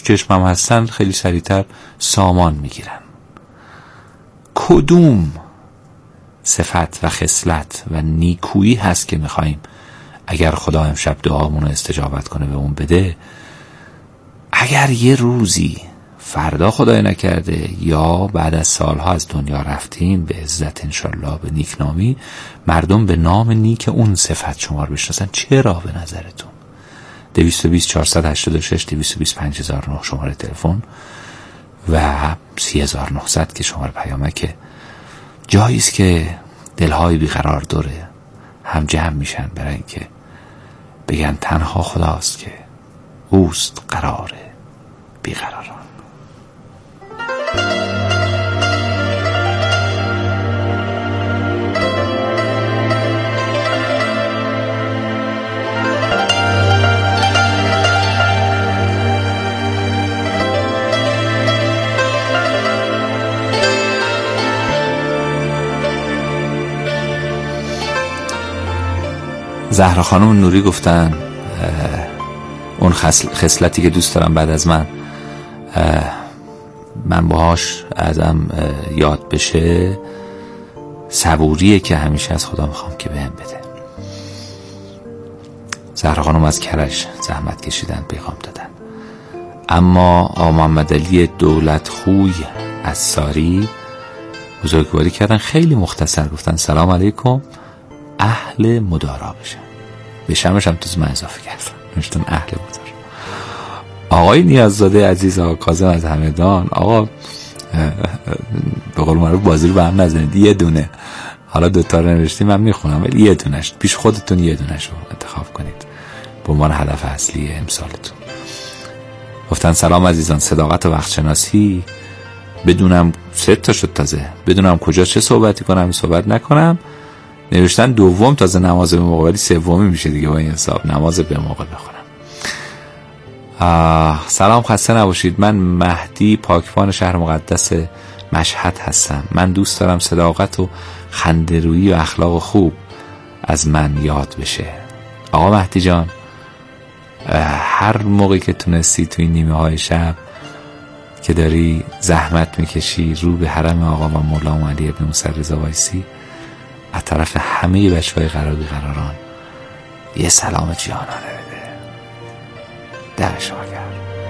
چشمم هستن خیلی سریعتر سامان میگیرن. کدوم صفت و خصلت و نیکویی هست که میخواییم اگر خدا امشب دعامون رو استجابت کنه به اون بده، اگر یه روزی فردا خدای نکرده یا بعد از سالها از دنیا رفتیم به عزت انشالله به نیکنامی، مردم به نام نیک اون صفت شما رو بشناسن، چرا به نظرتون؟ 220 486 220 5009 شماره تلفن و 30900 که شماره پیامکه. جاییست که دلهای بیقرار دوره هم جمع میشن برای اینکه بگن تنها خداست که اوست قرار بیقراران. زهرا خانم نوری گفتن اون خصلتی که دوست دارم بعد از من باهاش ازم یاد بشه صبوریه که همیشه از خدا میخوام که بهم بده. زهرا خانم از کرج زحمت کشیدن پیغام دادن. اما آقا محمد علی دولت خوی از ساری بزرگواری کردن، خیلی مختصر گفتن سلام علیکم، اهل مدارا بشمش هم توز من اضافه کردم نوشتن اهل مدارا. آقای نیاززاده عزیز، آقا کاظم از همدان، آقا به قول معروف بازی رو به هم نزنید، یه دونه، حالا دوتا رو نوشتیم من میخونم ولی یه دونش پیش خودتون یه دونش رو انتخاب کنید به عنوان هدف اصلی امسالتون. گفتن سلام عزیزان، صداقت و وقت شناسی بدونم 3 تا شد تازه، بدونم کجا چه صحبتی کنم صحبت نکنم. نوشتن دوم تازه نماز به موقع، ولی سومی میشه دیگه با این حساب، نماز به موقع بخونم. سلام، خسته نباشید. من مهدی پاکبان شهر مقدس مشهد هستم. من دوست دارم صداقت و خنده‌رویی و اخلاق خوب از من یاد بشه. آقا مهدی جان، هر موقعی که تونستی توی نیمه های شب که داری زحمت میکشی رو به حرم آقا و مولا علی ابن موسی رضا وایسی، از طرف همه بچه‌های قرار بیقراران یه سلام جانانه بده. در شما کرد.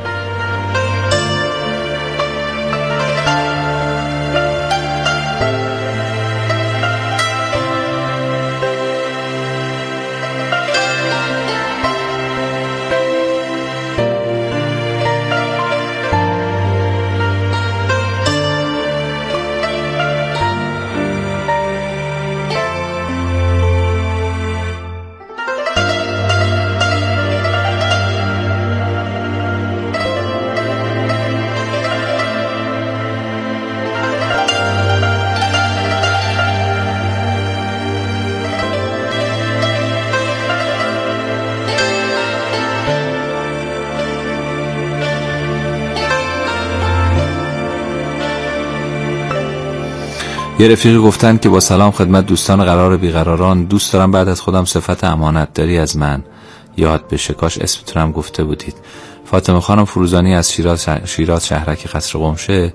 یه رفیقی گفتن که با سلام خدمت دوستان قرار بیقراران، دوست دارم بعد از خودم صفت امانت داری از من یاد بشه. کاش اسمتونم گفته بودید. فاطمه خانم فروزانی از شیراز شهرک قصر قمشه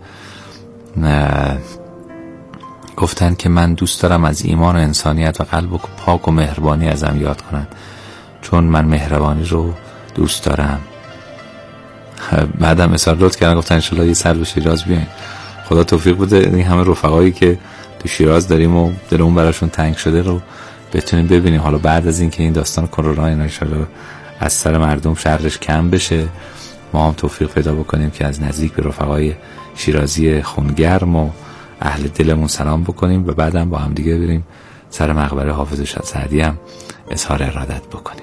گفتن که من دوست دارم از ایمان و انسانیت و قلب و پاک و مهربانی ازم یاد کنن، چون من مهربانی رو دوست دارم. بعدم اصرار لطف کردن گفتن انشالله یه سر به شیراز بیاین. خدا توفیق بده این همه رفقایی که تو شیراز داریم و دلمون براشون تنگ شده رو بتونیم ببینیم. حالا بعد از این که این داستان کرونا انشالله از سر مردم شرش کم بشه، ما هم توفیق پیدا بکنیم که از نزدیک به رفقای شیرازی خونگرم و اهل دلمون سلام بکنیم و بعدم با هم دیگه بریم سر مقبره حافظ سعدی هم اظهار ارادت بکنیم.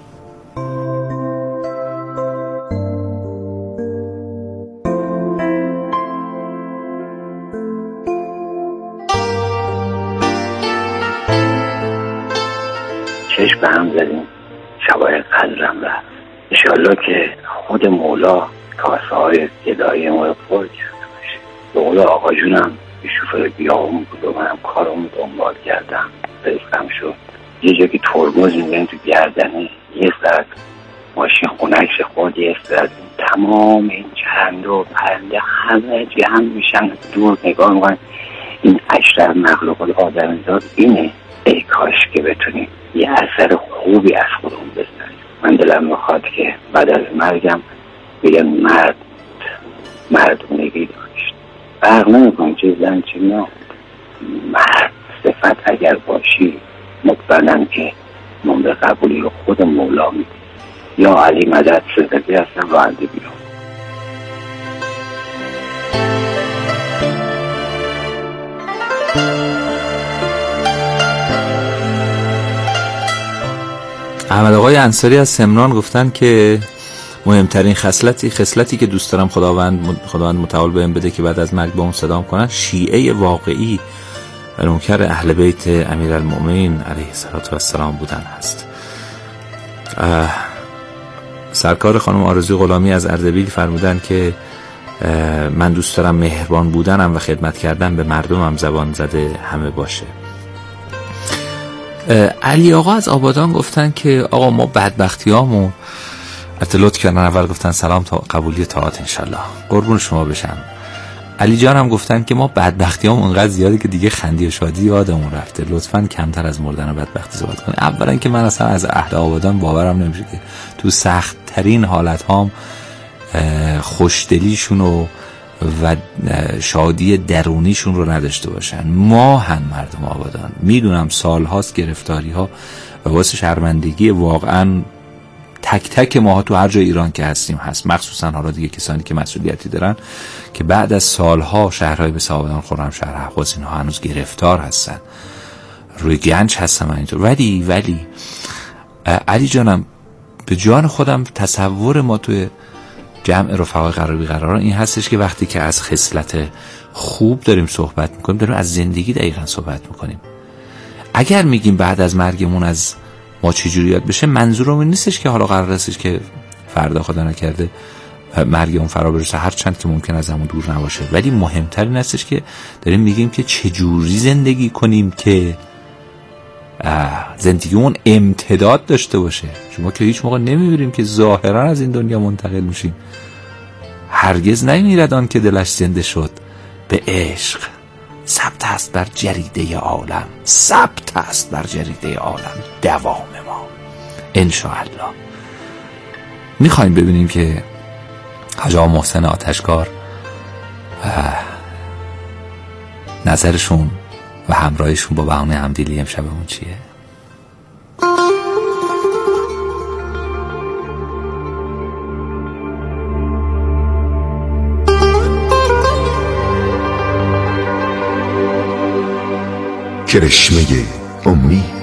چشم به هم زدیم، شبای قدرم رفت. انشالله که خود مولا کاسه های گدایی ما رو پر کرده باشه. به قول آقا جونم به شوفر بیابون بود و منم کارمو دنبال کردم، رزقم شد. یه جا که ترمز می‌زنیم تو گردنه، یه ساعت ماشین خونکش خود، یه ساعت تمام این پرنده و پرنده همه جمع میشن دور نگاه میکنن. این اشرف مخلوقات آدمیزاد اینه. ای کاش که بتونیم یه اثر خوبی از خودمون بزنیم. من دلم میخواد که بعد از مرگم بگم مردونگی داشت. فرق نمیکنه چه زن چه نه، مرد صفت اگر باشی مطمئنم که نمره قبولی رو خود مولا میده. یا علی مدد صدقی هستم و عندی بیرون. احمد آقای انصاری از سمنان گفتن که مهمترین خصلتی که دوست دارم خداوند متعال بهم بده که بعد از مرگ با اون صدام کنن، شیعه واقعی و نوکر اهل بیت امیرالمؤمنین علیه السلام بودن هست. سرکار خانم آرزوی غلامی از اردبیل فرمودن که من دوست دارم مهربان بودنم و خدمت کردن به مردمم زبان زده همه باشه. علی آقا از آبادان گفتن که آقا ما بدبختیامو اطلاعات کردن، اول گفتن سلام تا قبولی طاعت انشالله، قربون شما بشم. علی جان هم گفتن که ما بدبختیامو انقدر زیاده که دیگه خندی و شادی یادمون رفته، لطفاً کمتر از مردن و بدبختی صحبت کنید. اولا که من اصلا از اهل آبادان باورم نمیشه که تو سخت ترین حالت هام خوشدلیشون و شادی درونیشون رو نداشته باشن. ما هم مردم آبادان میدونم سالهاست گرفتاری ها و واسه شرمندگی واقعا تک تک ماها تو هر جای ایران که هستیم هست، مخصوصا حالا دیگه کسانی که مسئولیتی دارن که بعد از سالها شهرهای به آبادان، خرمشهر، اهواز اینها هنوز گرفتار هستن، روی گنج هستن اینطور. ولی علی جانم به جان خودم تصور ما توی جمع رفقای قراران این هستش که وقتی که از خصلت خوب داریم صحبت میکنیم داریم از زندگی دقیقا صحبت میکنیم. اگر میگیم بعد از مرگمون از ما چجوری یاد بشه، منظورم این نیستش که حالا قرار هستش که فردا خدا نکرده مرگمون فرا برسه، هر چند که ممکن از همون دور نباشه، ولی مهمتر این هستش که داریم میگیم که چجوری زندگی کنیم که زندگیمون امتداد داشته باشه. شما که هیچ موقع نمیبینیم که ظاهرا از این دنیا منتقل میشیم. هرگز نمیرد آن که دلش زنده شد به عشق، ثبت است بر جریده عالم، ثبت است بر جریده عالم دوام ما انشاءالله. میخوایم ببینیم که حاج آقا محسن آتشکار نظرشون و همراهشون با بهانه همدلی امشبمون چیه؟ کرشمه امید.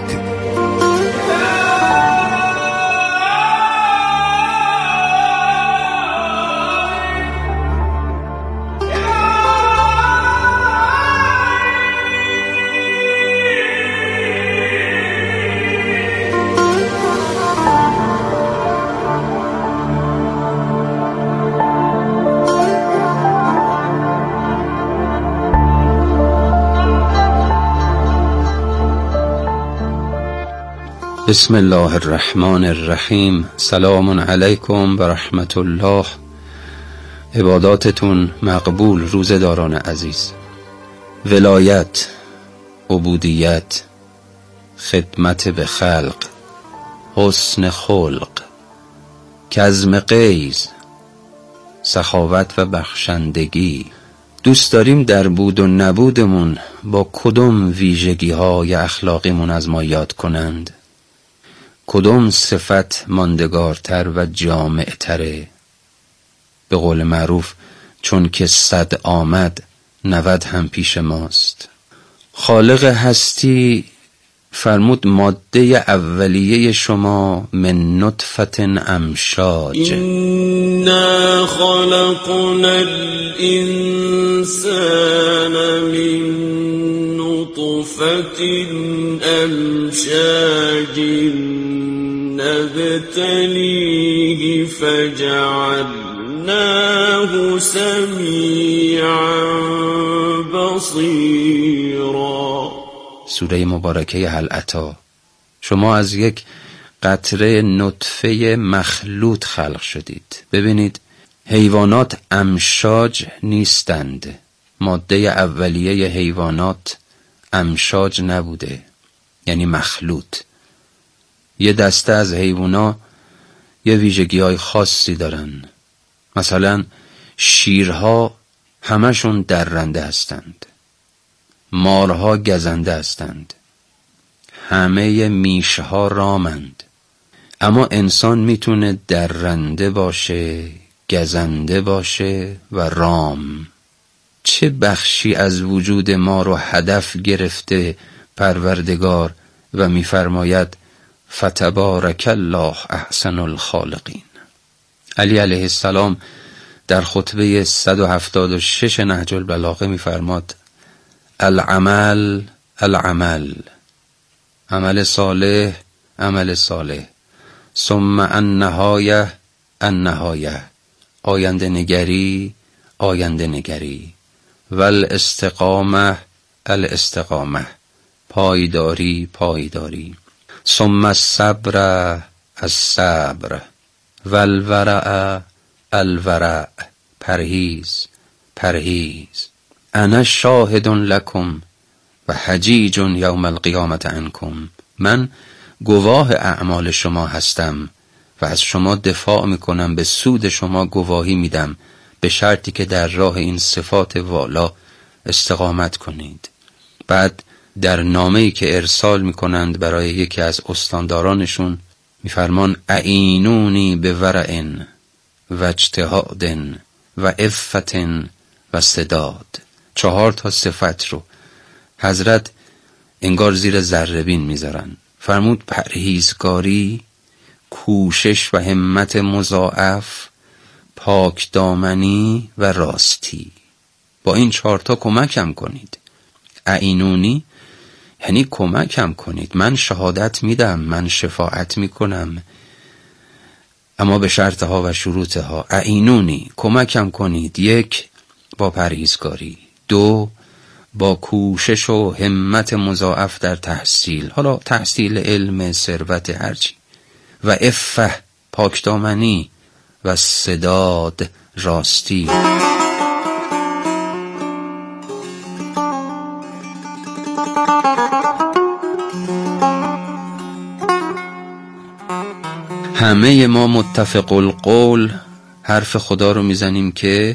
بسم الله الرحمن الرحیم. سلام علیکم و رحمت الله. عباداتتون مقبول روزداران عزیز. ولایت، عبودیت، خدمت به خلق، حسن خلق، کظم غیظ، سخاوت و بخشندگی، دوست داریم در بود و نبودمون با کدوم ویژگی های اخلاقیمون از ما یاد کنند؟ کدوم صفت ماندگارتر و جامعتره؟ به قول معروف چون که 100 آمد 90 هم پیش ماست. خالق هستی فرمود ماده اولیه شما من نطفت امشاج. انا خلقنا الانسان من نطفت امشاج نبتليه فجعلناه سمیعا بصیرا. سوره مبارکه هل اتی. شما از یک قطره نطفه مخلوط خلق شدید. ببینید حیوانات امشاج نیستند. ماده اولیه حیوانات امشاج نبوده، یعنی مخلوط. یه دسته از حیوانا یه ویژگی‌های خاصی دارن. مثلا شیرها همشون درنده هستند، مارها گزنده هستند، همه میشها رامند. اما انسان میتونه درنده باشه، گزنده باشه و رام. چه بخشی از وجود ما رو هدف گرفته پروردگار و میفرماید فتبارک الله احسن الخالقین. علی علیه السلام در خطبه 176 نهج البلاغه میفرماد العمل العمل، عمل صالح عمل صالح، ثم النهایه النهایه، آینده نگری آینده نگری، والاستقامه الاستقامه، پایداری پایداری، ثم الصبر الصبر، والورع الورع، پرهیز پرهیز. انا شاهد لکم و حجیج یوم القیامت عنکم، من گواه اعمال شما هستم و از شما دفاع میکنم، به سود شما گواهی میدم، به شرطی که در راه این صفات والا استقامت کنید. بعد در نامه‌ای که ارسال میکنند برای یکی از استاندارانشون میفرمان اعینونی به ورع و اجتهاد و عفت و سداد. 4 صفت رو حضرت انگار زیر ذره‌بین میذارن. فرمود پرهیزگاری، کوشش و همت مضاعف، پاک دامنی و راستی. با این 4 کمکم کنید. اعینونی یعنی کمکم کنید، من شهادت میدم، من شفاعت میکنم، اما به شرطها و شروطها. اعینونی کمکم کنید، 1 با پرهیزگاری، 2 با کوشش و همت مضاعف در تحصیل، حالا تحصیل علم، ثروت، هرچی، و عفه پاکدامنی، و سداد راستی. همه ما متفق القول حرف خدا رو میزنیم که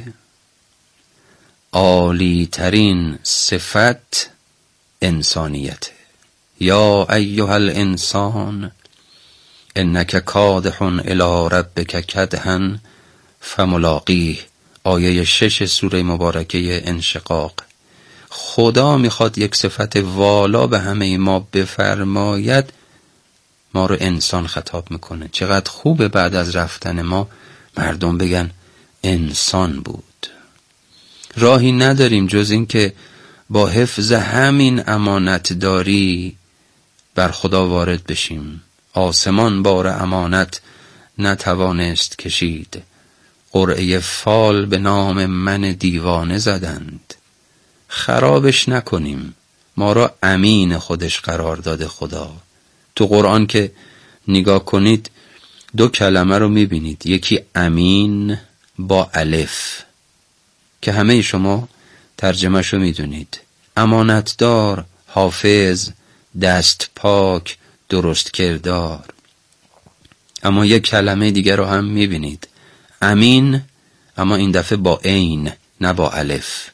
عالی ترین صفت انسانیت. یا ایها الانسان انک کادح الی ربک کدحا فملاقیه، آیه 6 سوره مبارکه انشقاق. خدا میخواد یک صفت والا به همه ما بفرماید، ما رو انسان خطاب میکنه. چقدر خوبه بعد از رفتن ما مردم بگن انسان بود. راهی نداریم جز این که با حفظ همین امانتداری بر خدا وارد بشیم. آسمان بار امانت نتوانست کشید، قرعه فال به نام من دیوانه زدند. خرابش نکنیم، ما را امین خودش قرار داده خدا. تو قرآن که نگاه کنید 2 کلمه رو میبینید، یکی امین با الف که همه شما ترجمهش رو میدونید، امانتدار، حافظ، دست پاک، درست کردار. اما یک کلمه دیگر رو هم میبینید، امین، اما این دفعه با عین نه با الف.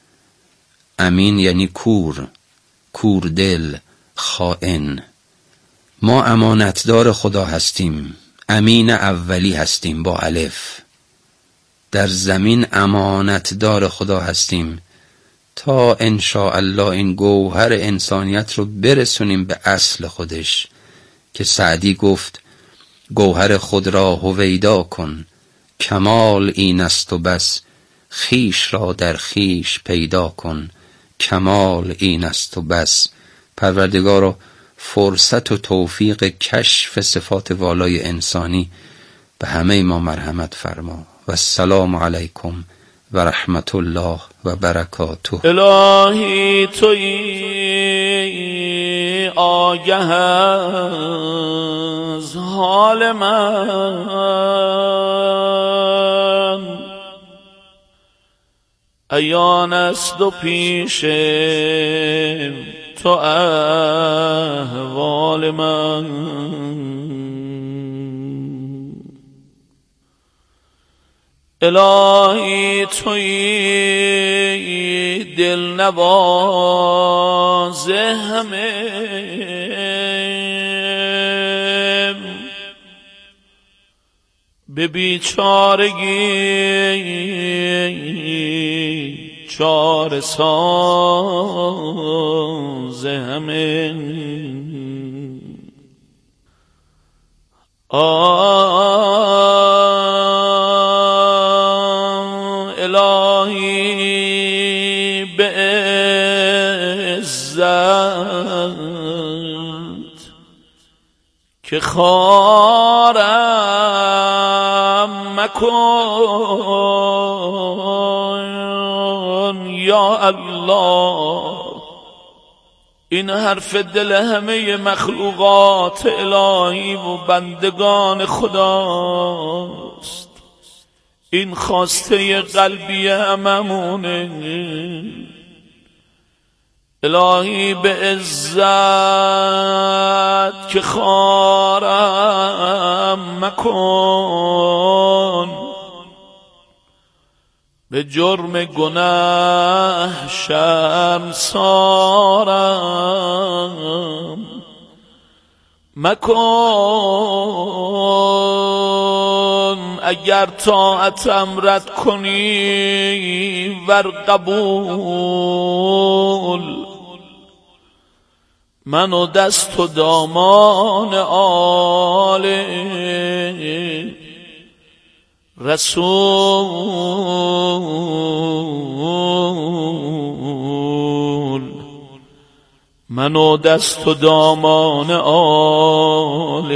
امین یعنی کور، کوردل، خائن. ما امانتدار خدا هستیم، امین اولی هستیم با الف. در زمین امانتدار خدا هستیم تا انشاءالله این گوهر انسانیت رو برسونیم به اصل خودش، که سعدی گفت گوهر خود را هویدا کن، کمال این است و بس، خیش را در خیش پیدا کن، کمال این است و بس. پروردگارا فرصت و توفیق کشف صفات والای انسانی به همه ما مرحمت فرما. و السلام علیکم و رحمت الله و برکاته. الهی تویی آگه از حال من، عیان است و پیش تو احوال من، الهی تویی دلنواز همه، به بیچارگی چاره ساز همه. الهی به عزت که خارم مکن یا الله. این حرف دل همه مخلوقات الهی و بندگان خداست، این خواسته قلبی هممونه. الهی به عزت که خارم مکن، به جرم گناه شرمسارم مکن. اگر طاعتم رد کنی ور قبول، من و دست و دامان آل رسول، من و دست و دامان آل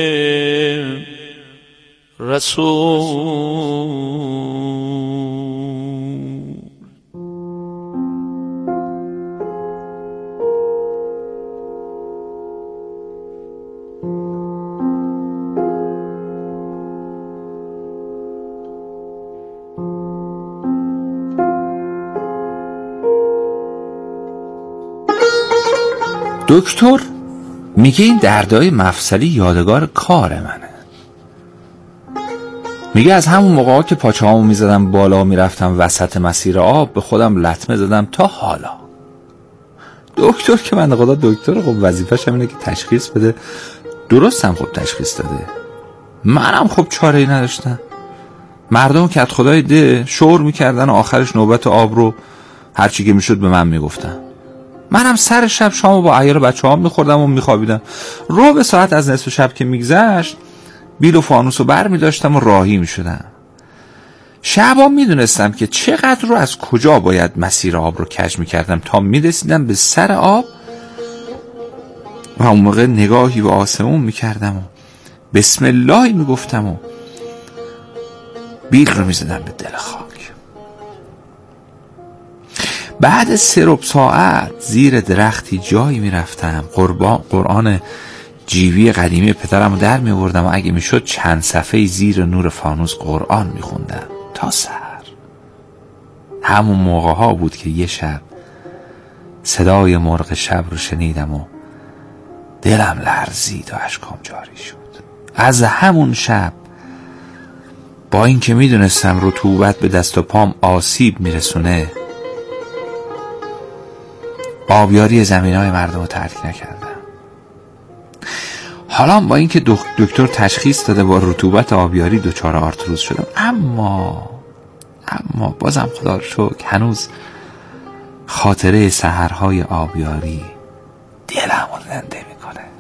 رسول. دکتر میگه این دردای مفصلی یادگار کار منه. میگه از همون موقعا که پاچه‌هامو میزدم بالا میرفتم وسط مسیر آب، به خودم لطمه زدم تا حالا. دکتر که من خدا دکتر، خب وظیفه‌ش اینه که تشخیص بده. درست هم خب تشخیص داده، منم خب چاره‌ای نداشتم. مردم که از خدای ده شور میکردن و آخرش نوبت آب رو هرچی که میشد به من میگفتن. منم سر شب شامو با عیال بچه‌هام میخوردم و میخوابیدم. ربع ساعت از نصف شب که میگذشت بیل و فانوس رو بر میداشتم و راهی میشدم. شبا میدونستم که چقدر رو از کجا باید مسیر آب رو کج میکردم تا میرسیدم به سر آب و اون موقع نگاهی به آسمون میکردم و بسم الله میگفتم و بیل رو میزدم به دل خاک. بعد 3 ساعت زیر درختی جایی میرفتم، قرآن جیوی قدیمی پدرم رو در میوردم و اگه میشد چند صفحه زیر نور فانوس قرآن میخوندم تا سحر. همون موقع ها بود که یه شب صدای مرغ شب رو شنیدم و دلم لرزید و اشکام جاری شد. از همون شب با اینکه میدونستم رطوبت به دست و پام آسیب میرسونه، آبیاری زمینای مردم رو ترک نکردم. حالا با اینکه دکتر تشخیص داده با رطوبت آبیاری دچار آرتروز شدم، اما بازم خدا رو شکر هنوز خاطره سحرهای آبیاری دلم رو زنده میکنه.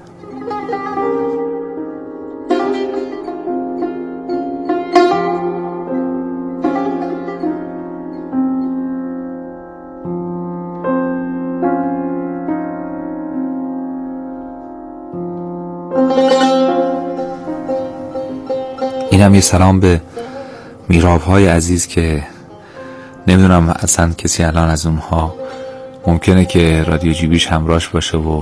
اینم یه سلام به میراب‌های عزیز که نمیدونم اصلا کسی الان از اونها ممکنه که رادیو جیبیش همراهش باشه و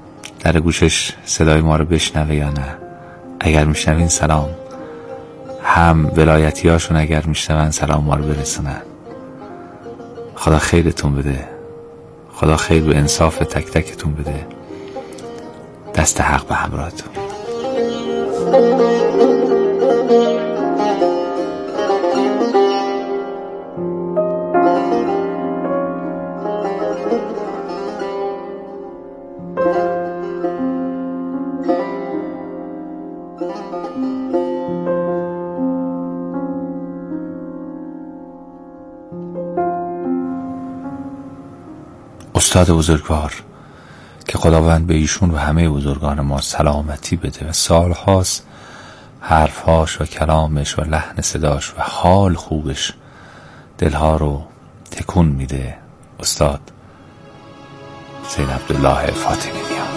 در گوشش صدای ما رو بشنوه یا نه. اگر میشنوین سلام، هم ولایتی هاشون اگر میشنون سلام ما رو برسونن. خدا خیرتون بده، خدا خیر و انصاف تک تکتون بده، دست حق به همراهتون. استاد بزرگوار که خداوند به ایشون و همه بزرگان ما سلامتی بده و سالهاست حرفهاش و کلامش و لحن صداش و حال خوبش دلها رو تکون میده. استاد سید عبدالله فاطمی میاد.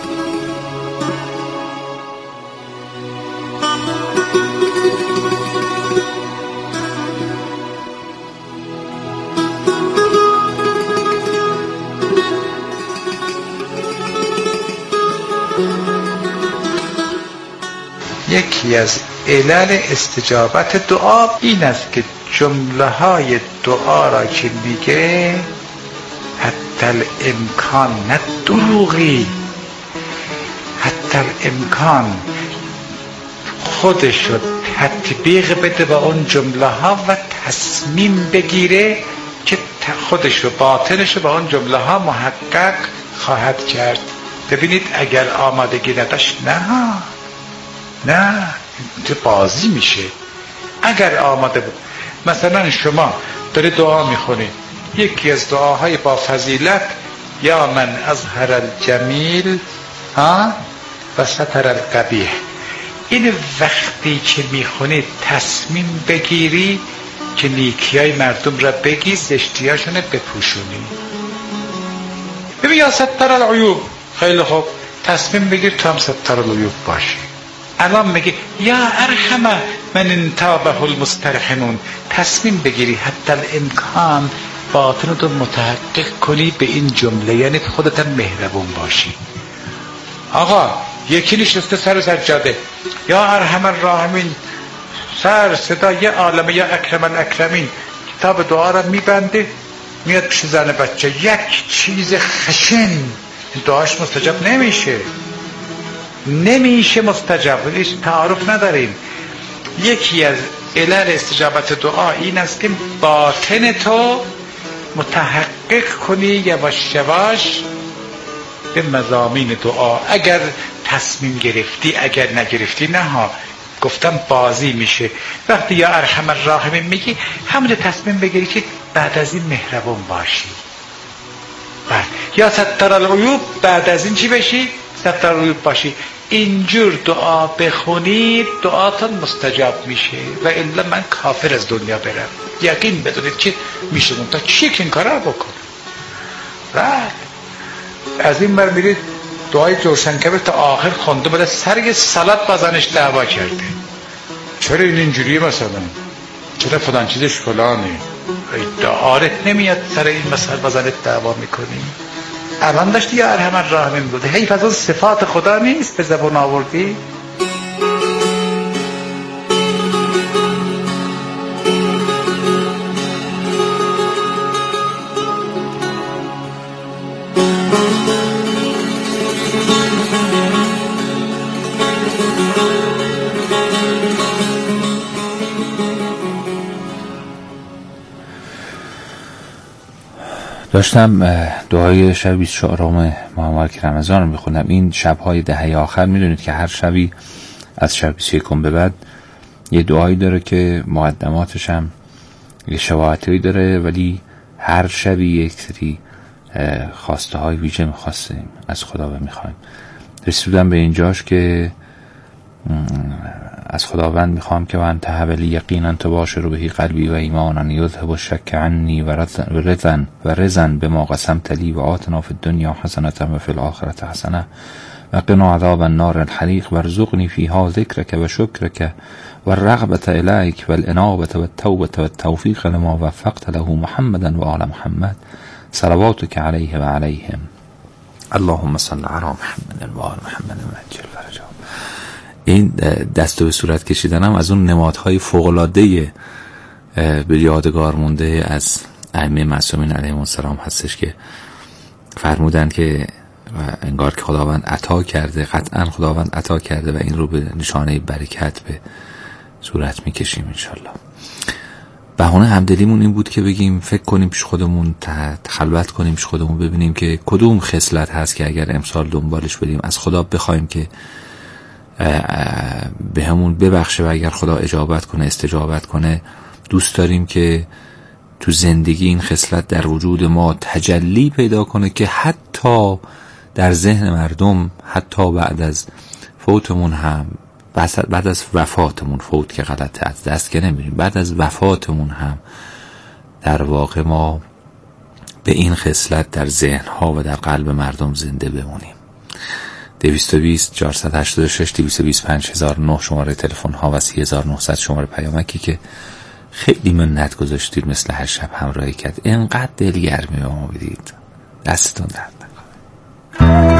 یکی از علل استجابت دعا این است که جمله های دعا را که میگه حتی الامکان، نه دروغی، حتی الامکان خودش رو تطبیق بده با اون جمله ها و تصمیم بگیره که خودش رو باطنش رو با اون جمله ها محقق خواهد کرد. ببینید اگر آمادگی نداشت نه تو بازی میشه. اگر آماده بود، مثلا شما داری دعا میخونی، یکی از دعاهای با فضیلت یا من اظهر الجمیل و ستر القبیح، این وقتی که میخونی تصمیم بگیری که نیکیای مردم را بگی، زشتیاشون بپوشونی. ببین یا ستر العیوب، خیلی خوب، تصمیم بگیر تو هم ستر العیوب باشی. الان میگه یا ارحم من انتابه المسترحمون، تصمیم بگیری حتی الامکان باطنتو متحقق کنی به این جمله، یعنی خودت هم مهربون باشی. آقا یکی نشسته سر سجاده، یا ارحم الراحمین، سر صدا یه عالمه، یا اکرم الاکرمین، کتاب دعا را میبنده میاد پیش زن بچه، یک چیز خشن، دعاش مستجاب نمیشه مستجاب، هیچ تعارف نداریم. یکی از علل استجابت دعا این است که باطن تو متحقق کنی یواش یواش به مضامین دعا. اگر تصمیم گرفتی، اگر نگرفتی نه ها، گفتم بازی میشه. وقتی یا ارحم الراحمین میگی، همون تصمیم بگیری که بعد از این مهربون باشی. یا ستر العیوب، بعد از این چی بشی؟ ستر العیوب باشی. اینجور دعا بخونید دعاتون مستجاب میشه و الا من کافر از دنیا برم. یقین بدونید که میشه. تا چی که این کار رو بکن. از این بر میرید دعای جوشنکبه تا آخر خونده بوده، سر یه سلات بازنش دعوا کرده. چرا این اینجوریه مثلا؟ چرا فلان چیزش فلانه؟ دعارت نمیاد سر این مسئله بازنت دعوا میکنی؟ الان داشتی یا ارحم الراحمین بوده، حیف از اون صفات خدا نیست به زبان آوردی؟ داشتم دعای شب 24 ماه رمضان رو میخوندم. این شبهای دهه آخر میدونید که هر شبی از شب 21 به بعد یه دعایی داره که مقدماتش هم یه شباهتی داره، ولی هر شبی یک سری خواسته های ویژه میخواستیم از خدا و میخوایم. رسیدم به اینجاش که از خداوند میخوام که وان تهبلی یقینا تباشر بهی قلبی و ایمانا یذهب الشک عنی و رزن بما قسمت لی و آتنا فی الدنیا حسنة و فی الآخرة حسنة و قنا عذاب النار الحریق وارزقنی فیها ذکرک و شکرک و الرغبة الیک و الانابة و التوبة و التوفیق لما وفقت له محمدا و آل محمد صلواتک علیه و علیهم اللهم صل علی محمد و آل محمد و عجل فرجهم. این دست به صورت کشیدن هم از اون نمادهای فوق‌العاده به یادگار مونده از ائمه معصومین علیهم السلام هستش که فرمودن که انگار که خداوند عطا کرده، قطعا خداوند عطا کرده و این رو به نشانه برکت به صورت میکشیم انشالله. بهانه همدلیمون این بود که بگیم فکر کنیم پیش خودمون، خلوت کنیم پیش خودمون، ببینیم که کدوم خصلت هست که اگر امسال دنبالش بریم از خدا بخوایم که به همون ببخشه و اگر خدا اجابت کنه، استجابت کنه، دوست داریم که تو زندگی این خصلت در وجود ما تجلی پیدا کنه که حتی در ذهن مردم، حتی بعد از فوتمون هم، بعد از وفاتمون، فوت که غلطه، از دست که نمیریم، بعد از وفاتمون هم در واقع ما به این خصلت در ذهنها و در قلب مردم زنده بمونیم. 220 486 220 5009 شماره تلفن ها و 3900 شماره پیامکی که خیلی منت گذاشتید مثل هر شب همراهی کرد. اینقدر دلگرمی به ما بدید، دستتون درد نکنه.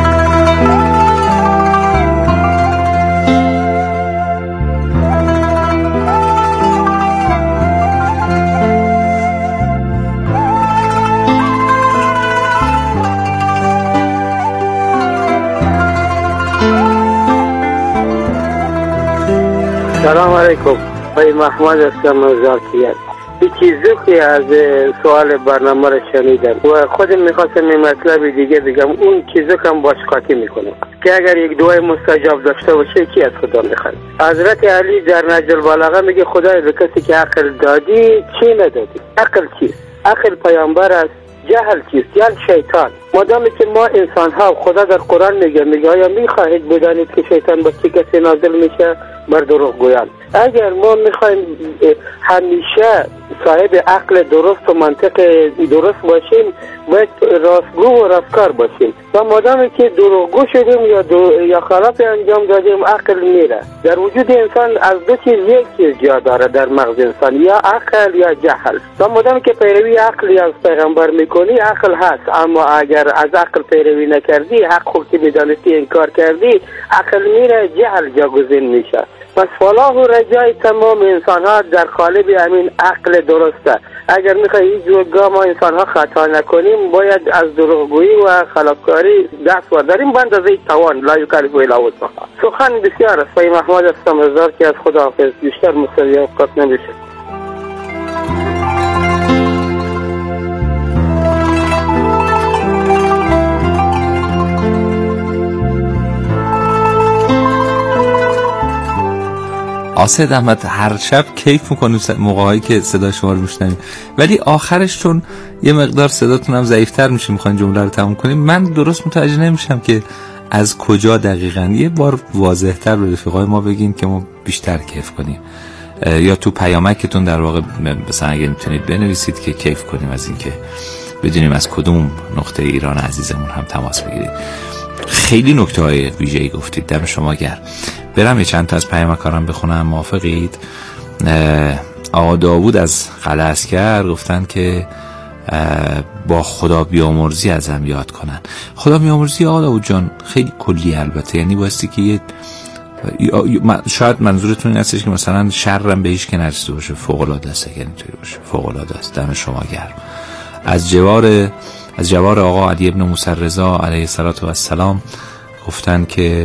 سلام علیکم، پای محمد هستم از زاکیت. این چیزی که از سوال برنامه را شنیدم و خودم میخواستم این مطلب دیگه بگم، اون چیزی که هم باش قاطی میکنم که اگر یک دعای مستجاب داشته باشه کی از خدا میخواد؟ حضرت علی در نهج البلاغه میگه خدای به کسی که عقل دادی چی ندادی؟ عقل چیست؟ عقل پیامبر است، جهل چیست؟ یعنی شیطان. مادامی که ما انسان ها، خدا در قرآن میگه آیا میخواهید بدانید که شیطان با چه کسی نازل میشه؟ بر دروغ گویان. اگر ما میخوایم همیشه صاحب عقل درست و منطق درست باشیم، باید راستگو و راستکار باشیم و مادامی که دروغگو شدیم یا خلاف انجام دادیم، عقل میره. در وجود انسان از دو چیز یک چیز جا داره در مغز انسان، یا عقل یا جهل. و مادامی که پیروی عقلی از پیغمبر میکنی، عقل هست، اما اگر از عقل پیروی نکردی، حق خوب که میدانستی انکار کردی، عقل میره، جهل جاگزین میشه. پس فلاح و رجای تمام انسان ها در قالب همین عقل درسته. اگر میخوایی هیچ جوگاه ما انسان ها خطا نکنیم، باید از دروغگویی و خلافکاری دست برداریم به اندازه توان. لا یکلف الا وسعها. سخن بسیار است. پای محمد هستم هزار که از خداحافظ. بیشتر مصری اوقات نمیشه. آسد احمد هر شب کیف میکنیم موقعی که صدا شما رو میشنویم، ولی آخرش چون یه مقدار صداتون هم ضعیفتر میشه میخواین جمله رو تموم کنیم، من درست متوجه نمیشم که از کجا دقیقاً. یه بار واضح‌تر به رفیقای ما بگین که ما بیشتر کیف کنیم، یا تو پیامکتون در واقع مثلا اگه میتونید بنویسید که کیف کنیم از این که بدونیم از کدوم نقطه ایران عزیزمون هم تماس بگیرید. خیلی نکته‌های ویژه‌ای گفتید، دم شما گرم. برم یه چند تا از پیامکارم بخونم، موافقید؟ آقا داوود از قلعه اسکر گفتن که با خدا بیامرزی ازم یاد کنن. خدا بیامرزی آقا داوود جان خیلی کلی البته، یعنی بایستی که شاید منظورتون این هستش که مثلا شرم به هیچ که نرسیده باشه، فوق‌العاده است اگر اینطوری باشه، فوق‌العاده است. دم شما گرم. از جوار آقا علی ابن موسی رضا علیه السلام گفتن که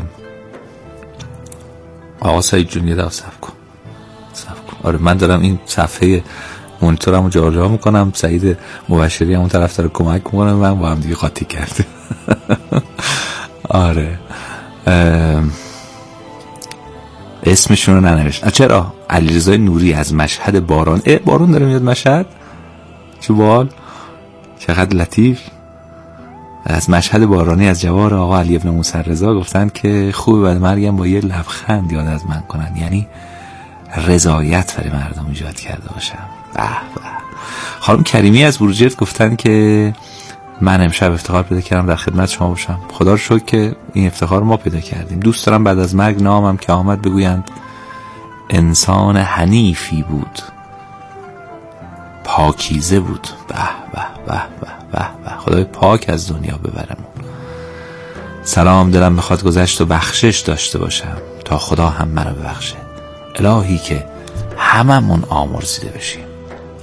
آقا سعید جون یه دقیقه صبر کن. آره من دارم این صفحه مونیتورمو جابجا میکنم، سعید مبشری همون طرف داره کمک میکنه، من با هم دیگه قاطی کرده. آره اسمشون رو ننوشت. چرا؟ علیرضا نوری از مشهد باران. بارون داره میاد مشهد؟ چه بال، چقدر لطیف. از مشهد بارانی از جوار آقا علی ابن موسی رضا گفتن که خوبه بعد مرگم با یه لبخند یاد از من کنن، یعنی رضایت برای مردم ایجاد کرده باشم. خانم کریمی از بروجرد گفتن که من امشب افتخار پیدا کردم در خدمت شما باشم. خدا رو شکر که این افتخار ما پیدا کردیم. دوست دارم بعد از مرگ نامم که آمد بگویند انسان حنیفی بود، پاکیزه بود. به به به به به، خدای پاک از دنیا ببرمون. سلام، دلم بخواد گذشت و بخشش داشته باشم، تا خدا هم منو ببخشه. الهی که هممون آمرزیده بشیم.